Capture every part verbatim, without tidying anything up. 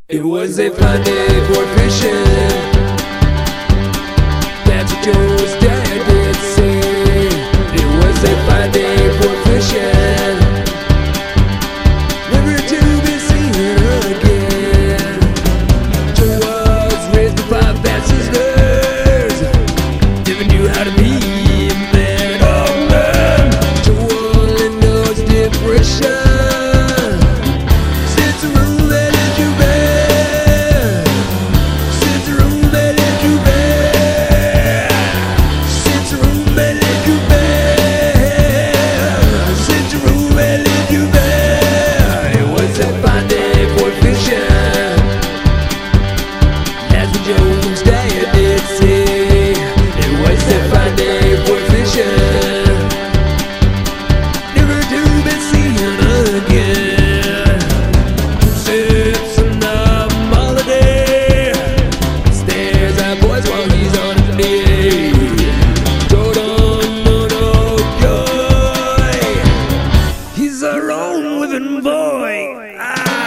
It was a fine day for fishing. That's what Joe's dad did say. It was a fine day for fishing, never to be seen again. Joe was raised by five bad sisters, never knew how to be a man. Oh man, Joe only knows depression. Joe's dad did say it was a fine day for fishing, never to be seen again. Sits on the holiday, stares at boys while he's on his knee. Joe don't know no joy, he's a wrong living boy. Ah.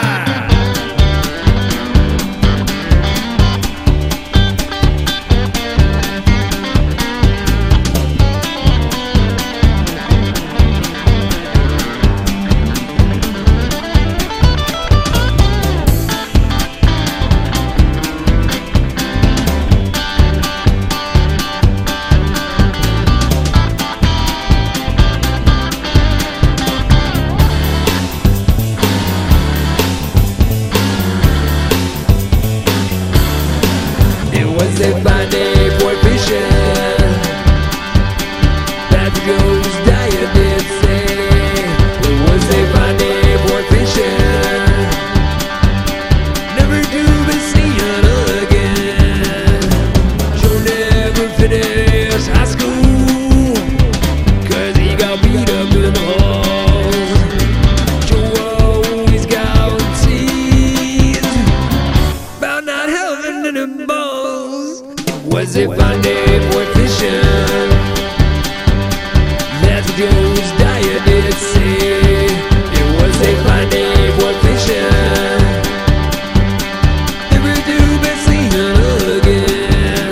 It was a fine day for fishing, that's what Joe's dad did say. It was a fine day for fishing, never to be seen again. Joe never finished high school, cause he got beat up in the halls. Joe always got teased about not having any balls. Was a fine day for fishing, that's what Joe's dad did say. It was a fine day for fishing, never to be seen again.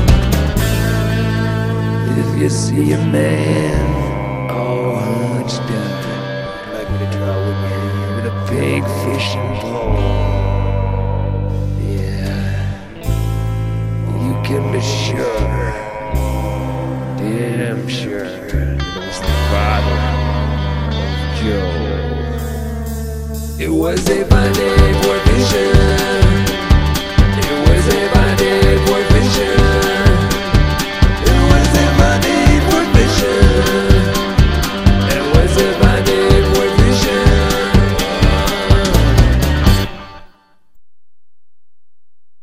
If you see a man all hunched up, like with a draw with a big fishing pole, can be sure, damn sure, it was the father of Joe. It was a fine day